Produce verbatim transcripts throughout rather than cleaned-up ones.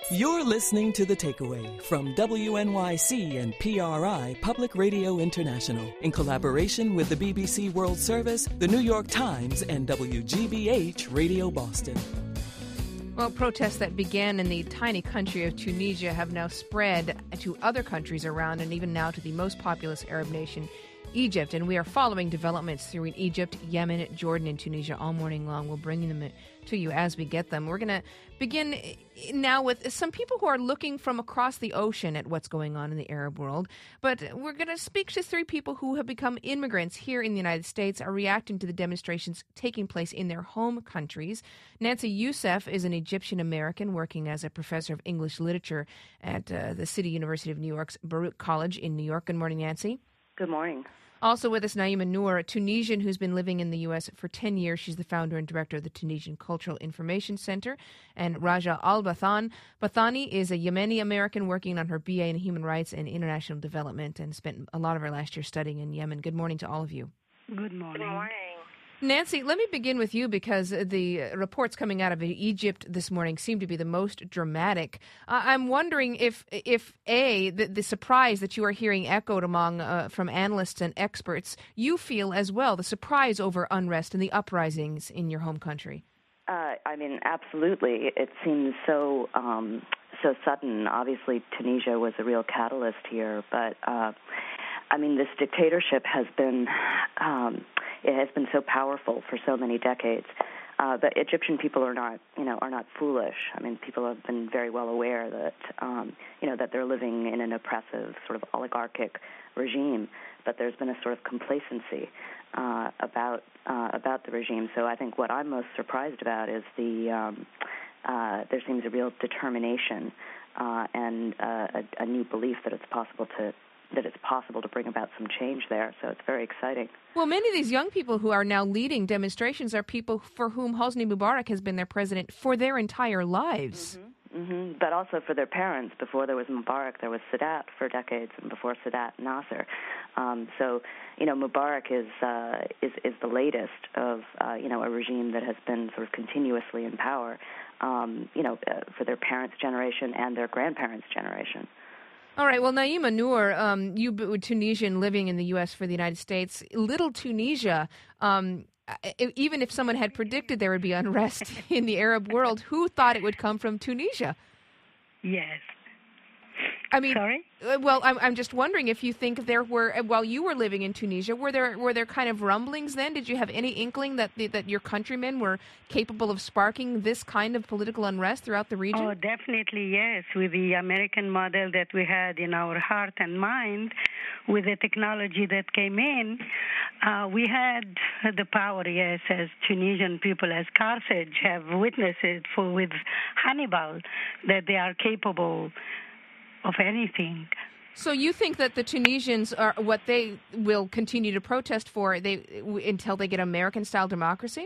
You're listening to The Takeaway from W N Y C and P R I Public Radio International in collaboration with the B B C World Service, the New York Times, and W G B H Radio Boston. Well, protests that began in the tiny country of Tunisia have now spread to other countries around and even now to the most populous Arab nation, Egypt. And we are following developments through in Egypt, Yemen, Jordan, and Tunisia all morning long. We'll bring them to you as we get them. We're going to begin now with some people who are looking from across the ocean at what's going on in the Arab world. But we're going to speak to three people who have become immigrants here in the United States, are reacting to the demonstrations taking place in their home countries. Nancy Youssef is an Egyptian American working as a professor of English literature at uh, the City University of New York's Baruch College in New York. Good morning, Nancy. Good morning. Also with us, Naima Noor, a Tunisian who's been living in the U S for ten years. She's the founder and director of the Tunisian Cultural Information Center. And Raja Al-Bathan. Bathani is a Yemeni American working on her B A in Human Rights and International Development and spent a lot of her last year studying in Yemen. Good morning to all of you. Good morning. Good morning. Nancy, let me begin with you because the reports coming out of Egypt this morning seem to be the most dramatic. Uh, I'm wondering if, if A, the, the surprise that you are hearing echoed among uh, from analysts and experts, you feel as well the surprise over unrest and the uprisings in your home country. Uh, I mean, absolutely. It seems so um, so sudden. Obviously, Tunisia was a real catalyst here, but uh, I mean, this dictatorship has been. Um, It has been so powerful for so many decades. Uh, but Egyptian people are not, you know, are not foolish. I mean, people have been very well aware that, um, you know, that they're living in an oppressive sort of oligarchic regime. But there's been a sort of complacency uh, about uh, about the regime. So I think what I'm most surprised about is the um, uh, there seems a real determination uh, and uh, a, a new belief that it's possible to. that it's possible to bring about some change there. So it's very exciting. Well, many of these young people who are now leading demonstrations are people for whom Hosni Mubarak has been their president for their entire lives. Mm-hmm. Mm-hmm. But also for their parents. Before there was Mubarak, there was Sadat for decades, and before Sadat, Nasser. Um, so, you know, Mubarak is uh, is, is the latest of, uh, you know, a regime that has been sort of continuously in power, um, you know, uh, for their parents' generation and their grandparents' generation. All right. Well, Naima Noor, um, you Tunisian living in the U S for the United States, little Tunisia, um, even if someone had predicted there would be unrest in the Arab world, who thought it would come from Tunisia? Yes. I mean, Sorry? Well, I'm, I'm just wondering if you think there were, while you were living in Tunisia, were there were there kind of rumblings then? Did you have any inkling that the, that your countrymen were capable of sparking this kind of political unrest throughout the region? Oh, definitely, yes. With the American model that we had in our heart and mind, with the technology that came in, uh, we had the power, yes, as Tunisian people, as Carthage have witnessed it for with Hannibal, that they are capable of anything. So you think that the Tunisians are what they will continue to protest for they until they get American-style democracy?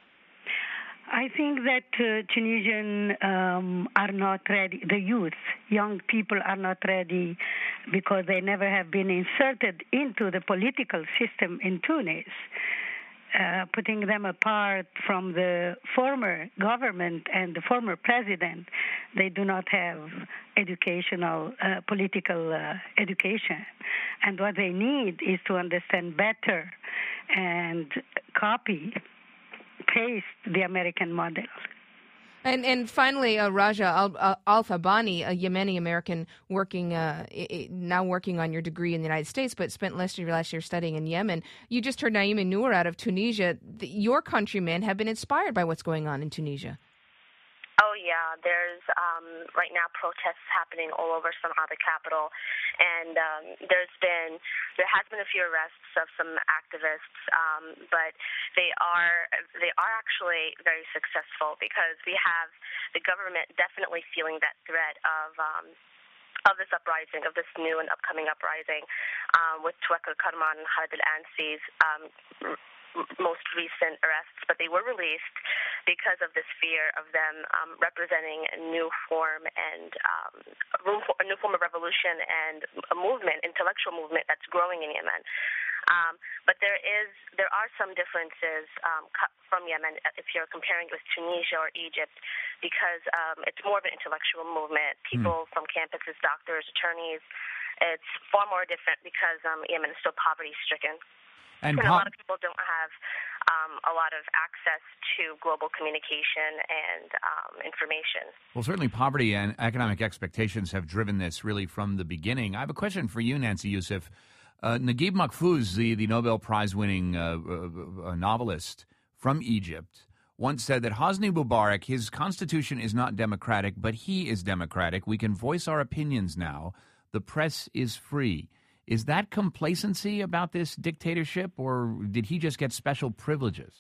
I think that uh, Tunisian um, are not ready. The youth, young people are not ready because they never have been inserted into the political system in Tunis. Uh, putting them apart from the former government and the former president, they do not have educational, uh, political uh, education. And what they need is to understand better and copy, paste the American model. And and finally, uh, Raja Al- Al-Thabani, a Yemeni American working uh, I- now working on your degree in the United States, but spent last year last year studying in Yemen. You just heard Naima Noor out of Tunisia. The, your countrymen have been inspired by what's going on in Tunisia. Oh, yeah. There's um, right now protests happening all over Sana'a, the capital, and um, there's been there has been a few arrests of some activists, um, but they are they are actually very successful because we have the government definitely feeling that threat of. Um, of this uprising, of this new and upcoming uprising, um, with Tuwekil Karman and Khalid al-Ansi's um, most recent arrests, but they were released because of this fear of them um, representing a new form and um, a, room for, a new form of revolution and a movement, intellectual movement that's growing in Yemen. Um, but there is there are some differences um, from Yemen if you're comparing it with Tunisia or Egypt, because um, it's more of an intellectual movement. People mm. from campuses, doctors, attorneys. It's far more different because um, Yemen is still poverty-stricken. And, and po- a lot of people don't have um, a lot of access to global communication and um, information. Well, certainly poverty and economic expectations have driven this really from the beginning. I have a question for you, Nancy Youssef. Uh, Naguib Mahfouz, the, the Nobel Prize-winning uh, uh, novelist from Egypt, once said that Hosni Mubarak, his constitution is not democratic, but he is democratic. We can voice our opinions now. The press is free. Is that complacency about this dictatorship, or did he just get special privileges?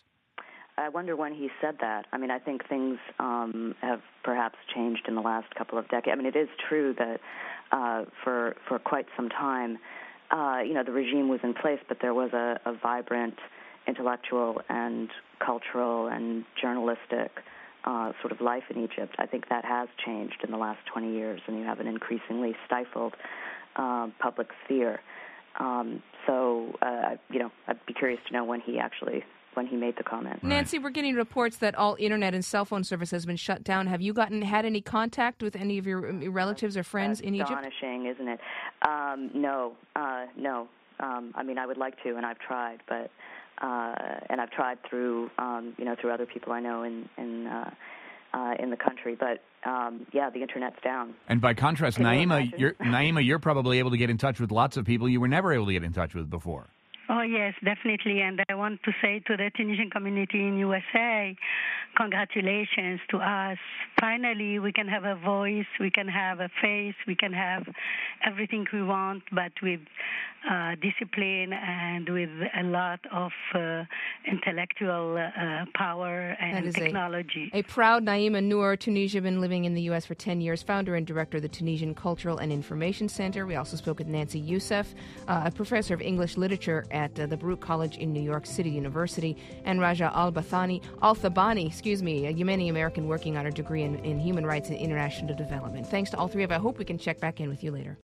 I wonder when he said that. I mean, I think things um, have perhaps changed in the last couple of decades. I mean, it is true that uh, for for quite some time, uh, you know, the regime was in place, but there was a, a vibrant intellectual and cultural and journalistic uh, sort of life in Egypt. I think that has changed in the last twenty years, and you have an increasingly stifled uh, public sphere. Um, so, uh, you know, I'd be curious to know when he actually, when he made the comment. Nancy, we're getting reports that all internet and cell phone service has been shut down. Have you gotten had any contact with any of your relatives or friends That's in Egypt? Astonishing, isn't it? Um, no, uh, no. Um, I mean, I would like to, and I've tried, but uh, and I've tried through, um, you know, through other people I know in in uh, uh, in the country. But um, yeah, the internet's down. And by contrast, Can Naima, you you're, Naima, you're probably able to get in touch with lots of people you were never able to get in touch with before. Oh, yes, definitely. And I want to say to the Tunisian community in U S A, congratulations to us. Finally, we can have a voice, we can have a face, we can have everything we want, but with uh, discipline and with a lot of uh, intellectual uh, power and technology. A, a proud Naima Noor, Tunisia, been living in the U S for ten years, founder and director of the Tunisian Cultural and Information Center. We also spoke with Nancy Youssef, uh, a professor of English literature at uh, the Baruch College in New York City University, and Raja Al-Bathani, Al-Thabani, excuse me, a Yemeni-American working on her degree in, in human rights and international development. Thanks to all three of you. I hope we can check back in with you later.